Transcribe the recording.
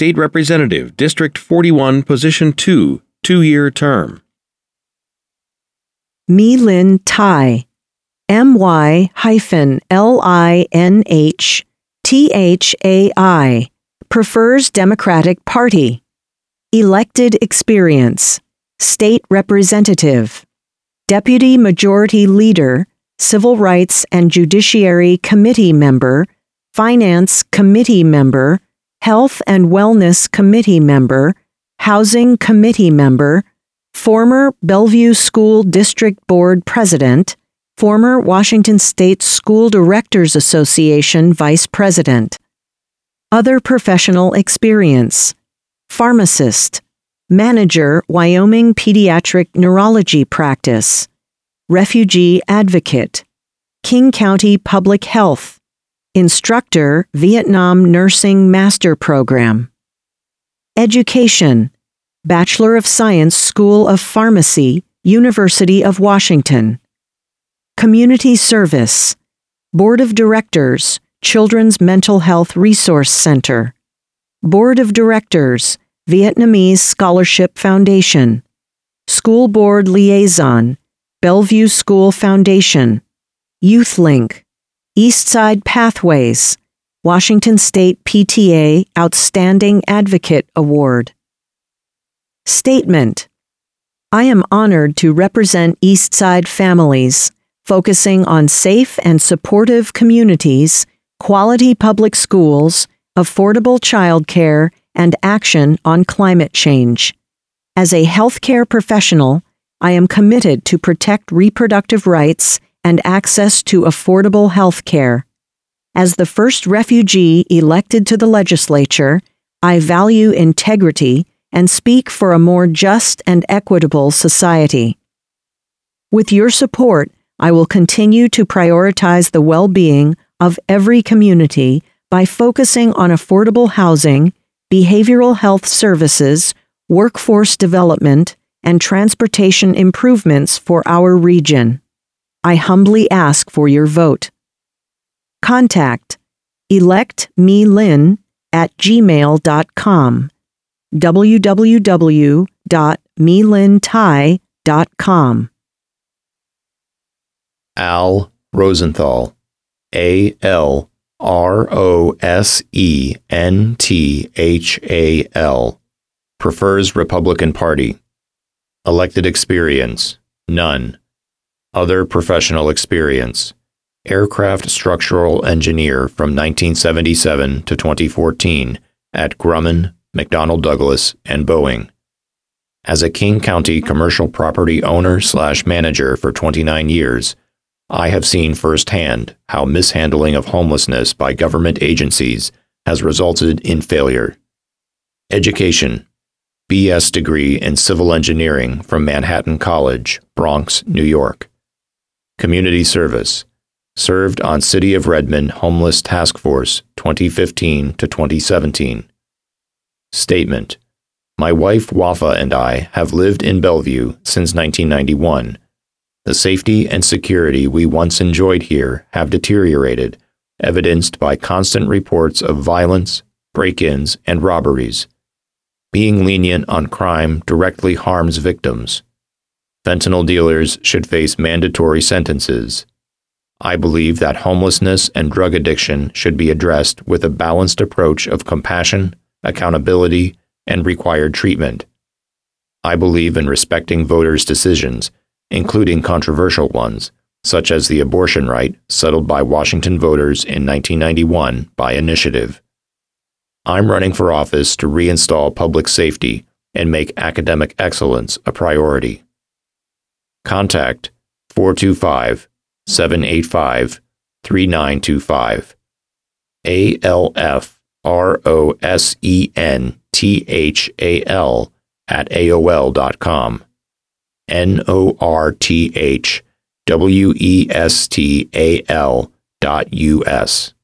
State Representative, District 41, Position 2, 2-year term. My-Lin Tai, MY-LINHTHAI, prefers Democratic Party. Elected experience: State Representative, Deputy Majority Leader, Civil Rights and Judiciary Committee Member, Finance Committee Member, Health and Wellness Committee Member, Housing Committee Member, former Bellevue School District Board President, former Washington State School Directors Association Vice President. Other professional experience: Pharmacist, Manager, Wyoming Pediatric Neurology Practice, Refugee Advocate, King County Public Health, Instructor, Vietnam Nursing Master Program. Education: Bachelor of Science, School of Pharmacy, University of Washington. Community Service: Board of Directors, Children's Mental Health Resource Center. Board of Directors, Vietnamese Scholarship Foundation. School Board Liaison, Bellevue School Foundation. YouthLink, Eastside Pathways, Washington State PTA Outstanding Advocate Award. Statement: I am honored to represent Eastside families, focusing on safe and supportive communities, quality public schools, affordable childcare, and action on climate change. As a healthcare professional, I am committed to protect reproductive rights and access to affordable health care. As the first refugee elected to the legislature, I value integrity and speak for a more just and equitable society. With your support, I will continue to prioritize the well-being of every community by focusing on affordable housing, behavioral health services, workforce development, and transportation improvements for our region. I humbly ask for your vote. Contact electmylin@gmail.com, www.mylintai.com. Al Rosenthal, ALROSENTHAL, prefers Republican Party. Elected experience: none. Other professional experience: aircraft structural engineer from 1977 to 2014 at Grumman, McDonnell Douglas, and Boeing. As a King County commercial property owner/manager for 29 years, I have seen firsthand how mishandling of homelessness by government agencies has resulted in failure. Education: BS degree in civil engineering from Manhattan College, Bronx, New York. Community service: served on City of Redmond Homeless Task Force 2015 to 2017. Statement: my wife Wafa and I have lived in Bellevue since 1991. The safety and security we once enjoyed here have deteriorated, evidenced by constant reports of violence, break-ins, and robberies. Being lenient on crime directly harms victims. Fentanyl dealers should face mandatory sentences. I believe that homelessness and drug addiction should be addressed with a balanced approach of compassion, accountability, and required treatment. I believe in respecting voters' decisions, including controversial ones, such as the abortion right settled by Washington voters in 1991 by initiative. I'm running for office to reinstall public safety and make academic excellence a priority. Contact 425-785-3925. ALFROSENTHAL@AOL.com. NORTHWESTAL.US.